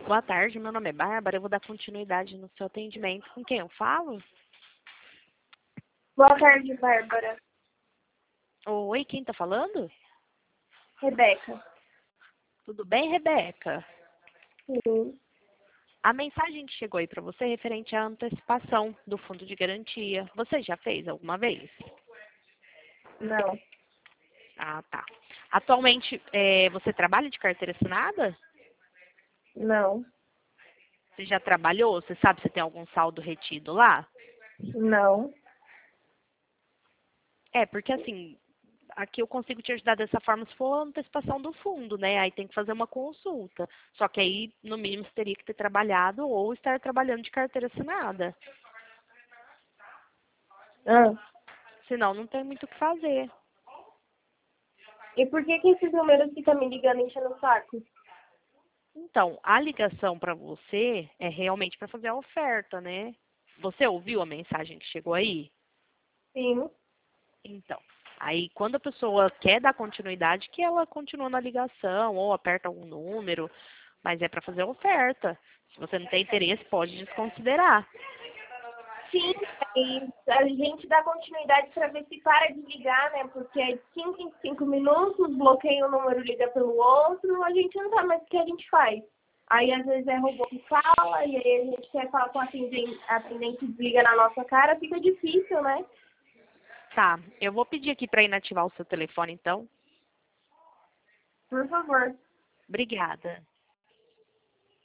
Boa tarde, meu nome é Bárbara, eu vou dar continuidade no seu atendimento. Com quem eu falo? Boa tarde, Bárbara. Oi, quem tá falando? Rebeca. Tudo bem, Rebeca? Sim. A mensagem que chegou aí para você é referente à antecipação do fundo de garantia. Você já fez alguma vez? Não. Ah, tá. Atualmente, você trabalha de carteira assinada? Não. Você já trabalhou? Você sabe se tem algum saldo retido lá? Não. Porque assim, aqui eu consigo te ajudar dessa forma se for a antecipação do fundo, né? Aí tem que fazer uma consulta. Só que aí, no mínimo, você teria que ter trabalhado ou estar trabalhando de carteira assinada. Ah. Senão, não tem muito o que fazer. E por que esses números que tá me ligando enchendo o saco? Então, a ligação para você é realmente para fazer a oferta, né? Você ouviu a mensagem que chegou aí? Sim. Então, aí quando a pessoa quer dar continuidade, que ela continua na ligação ou aperta algum número, mas é para fazer a oferta. Se você não tem interesse, pode desconsiderar. Sim, e a gente dá continuidade para ver se para de ligar, né? Porque é de 5 em 5 minutos, bloqueia um número, liga pelo outro, a gente não sabe mais o que a gente faz. Aí às vezes é robô que fala, e aí a gente quer falar com a atendente desliga na nossa cara, fica difícil, né? Tá, eu vou pedir aqui para inativar o seu telefone, então. Por favor. Obrigada.